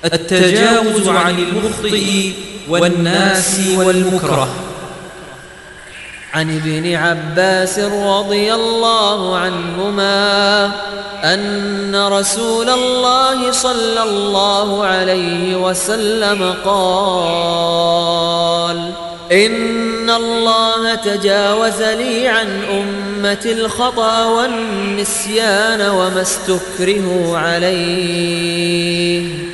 التجاوز عن المخطئ والناس والمكره. عن ابن عباس رضي الله عنهما أن رسول الله صلى الله عليه وسلم قال: إن الله تجاوز لي عن أمتي الخطأ والنسيان وما استكرهوا عليه.